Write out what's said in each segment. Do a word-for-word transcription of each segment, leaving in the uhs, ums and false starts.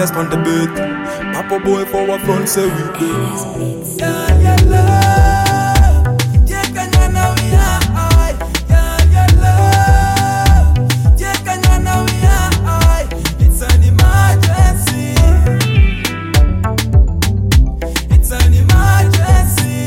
just on the beat. Papa boy for our front say we do. Yeah, yeah, love. Yeah, can you know we are? Yeah, yeah, love. Yeah, can you know we are? It's an emergency. It's an emergency.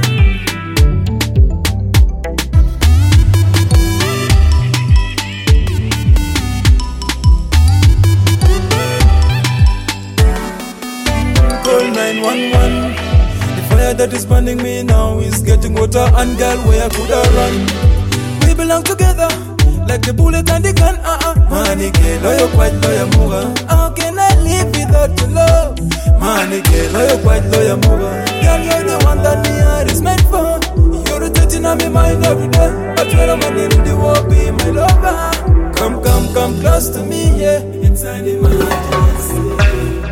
Call nine one one. The fire that is burning me now is getting hotter, and girl, where I could have run. We belong together, like the bullet and the gun. Uh uh. Manike, loyal, quite loyal, mover. How can I live without your love? Manike, loyal, quite loyal, mover. Girl, you're the one that me heart is meant for. You're the touching on my mind every day. But when I'm in the war, be my lover. Come, come, come close to me, yeah. It's an emergency.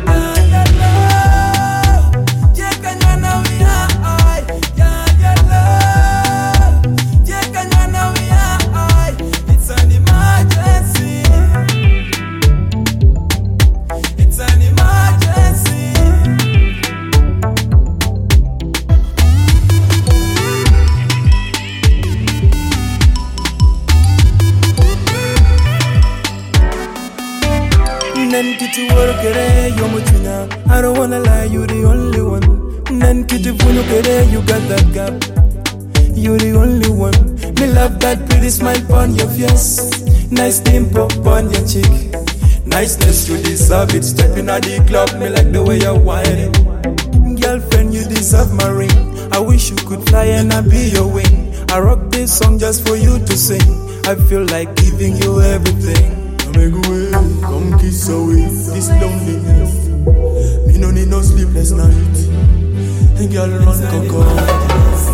Nan kiti workere yo muchina. I don't wanna lie, you the only one. Nan kiti funukere, you got that gap. You the only one. Me love that pretty smile on your face. Nice dimple on your cheek. Niceness, you deserve it. Stepping at the club, me like the way you're whining. Girlfriend, you deserve my ring. I wish you could fly and I be your wing. I rock this song just for you to sing. I feel like giving you everything. Make away, come kiss away this loneliness. Me no need no sleepless night. And girl run coco.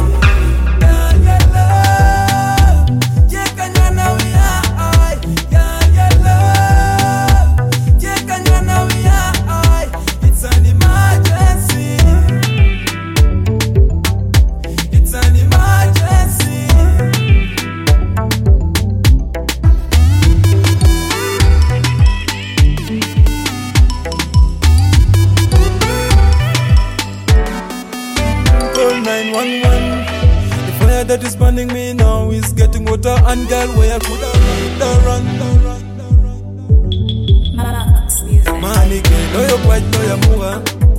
nine one one. The fire that is burning me now is getting hotter, and girl, where I could have run, run, run, run, run. Manike, loyal, quite loyal, mover.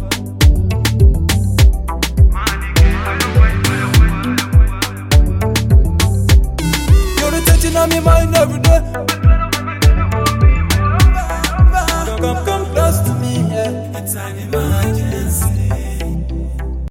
You're the touching on my mind every day. Come, come close to me, yeah. It's an emergency.